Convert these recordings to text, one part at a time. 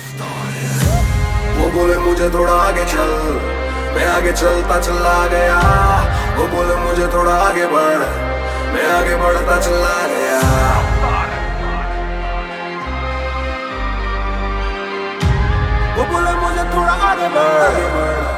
वो बोले मुझे थोड़ा आगे चल, मैं आगे चलता चला गया। वो बोले मुझे थोड़ा आगे बढ़, मैं आगे बढ़ता चला गया। वो बोले मुझे थोड़ा आगे बढ़।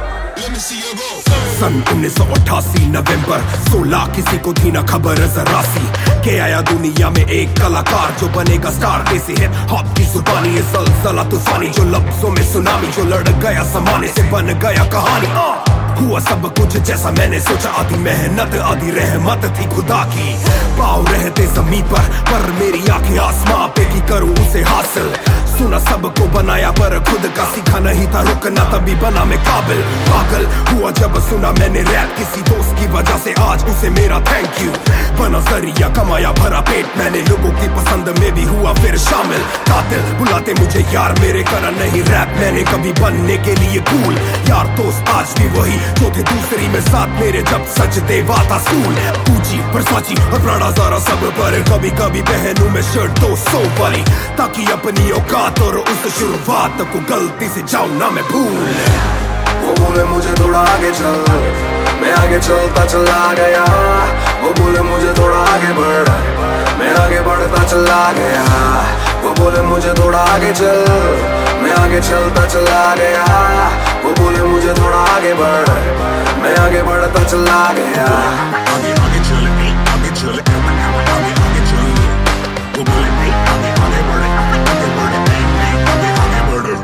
सन 1988 नवंबर 16 किसी को थी ना खबर जरा सी के आया दुनिया में एक कलाकार जो बनेगा स्टार। देसी हिप हॉप की जुबानी ये सलसला तूफानी, जो लफ्जों में सुनामी, जो लड़ गया समाने से बन गया कहानी। हुआ सब कुछ जैसा मैंने सोचा, आधी मेहनत आधी रहमत थी खुदा की। पाँव रहते जमीन पर मेरी आंखें आसमां पे की करूं उसे हासिल। सुना सबको बनाया पर खुद का सीखा नहीं था रुकना, तभी बना मैं काबिल। पागल हुआ जब सुना मैंने रैप किसी दोस्त की वजह से, आज उसे मेरा थैंक यू। बना जरिया कमाया भरा पेट मैंने, लोगों की पसंद में भी हुआ फिर शामिल। कातिल बुलाते मुझे यार मेरे, करा नहीं रैप मैंने कभी बनने के लिए कूल। यार दोस्त आज भी वही जो थे दूसरी में साथ मेरे, जब सच देवा था सूल। पूछी वर्साची और प्राड़ा ज़ारा सब पर, कभी कभी पहनूं मैं शर्ट 200 वाली, ताकि अपनी औकात और उस शुरुआत को गलती से जाऊं ना मैं भूल। वो बोले मुझे थोड़ा आगे चल, मैं आगे चलता चला गया। वो बोले मुझे थोड़ा आगे बढ़, मैं आगे बढ़ता चला गया। वो बोले मुझे थोड़ा आगे चल, मैं आगे चलता चला गया। वो बोले मुझे थोड़ा आगे बढ़, मैं आगे बढ़ता चला गया। आगे आगे चल, आगे चल, आगे आगे चल। वो बोले आगे आगे बढ़, आगे बढ़, आगे बढ़।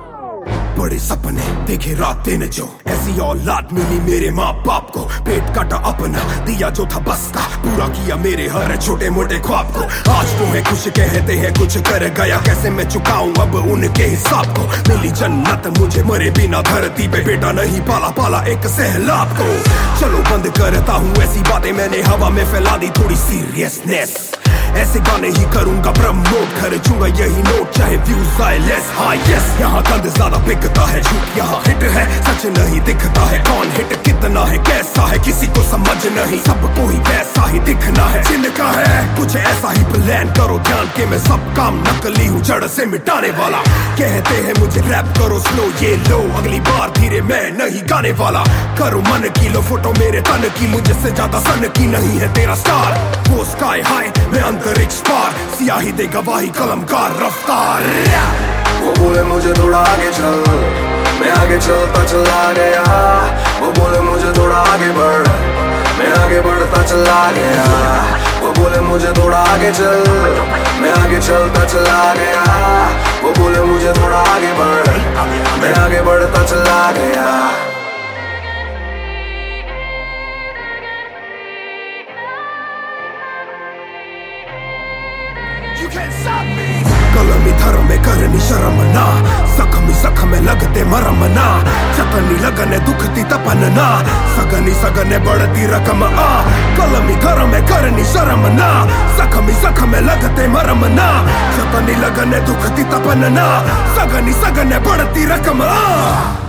बड़े सपने देखे रात दिन जो, ऐसी औलाद मिली मेरे माँ बाप को। पेट काटा अपना दिया जो था बस का, पूरा किया मेरे हर छोटे मोटे ख्वाब को। आज तो है कुछ कहते हैं कुछ कर गया, कैसे मैं चुकाऊं अब उनके हिसाब को। मिली जन्नत मुझे मरे बिना धरती पे, बेटा नहीं पाला पाला एक सहलाब को। चलो बंद करता हूँ ऐसी बातें, मैंने हवा में फैला दी थोड़ी सीरियसनेस। ऐसे गाने ही करूंगा प्रमोट, खर्चूंगा यही नोट चाहे व्यूज आए लेस। हाँ यस, यहाँ गंद ज्यादा बिकता है, झूठ यहाँ हिट है, सच नहीं दिखता है। कौन हिट कितना है कैसा है किसी को समझ नहीं, सबको ही वैसा ही दिखना है। जिनका है कुछ ऐसा ही प्लान करो, ध्यान के मैं सब काम नकली हूँ जड़ से मिटाने वाला। कहते हैं मुझे रैप करो स्लो, ये लो अगली बार धीरे मैं नहीं गाने वाला। करो मन की लो फोटो मेरे तन की, मुझसे ज्यादा सन की नहीं है तेरा स्टार। वो स्काई हाई मैं अंतरिक्ष पार, सियाही दे गवाही कलमकार रफ्तार। वो बोले मुझे थोड़ा आगे चल, मैं आगे चलता चला गया। वो बोले मुझे थोड़ा आगे बढ़, मैं आगे बढ़ता चला गया। वो बोले मुझे थोड़ा आगे चल, मैं आगे चलता चला गया। वो बोले मुझे थोड़ा आगे बढ़, मैं आगे बढ़ता चला गया। कलमी धर्म में करनी शर्म ना, जख्मी जख्म लगते मरम ना। चतनी लगने दुखती तपन ना, सगनी सगने बढ़ती रकम आ। कलमी धर्म में करनी शर्म ना, जख्मी जख्म लगते मरम ना। चतनी लगने दुखती तपन ना, सगनी सगने बढ़ती रकम आ।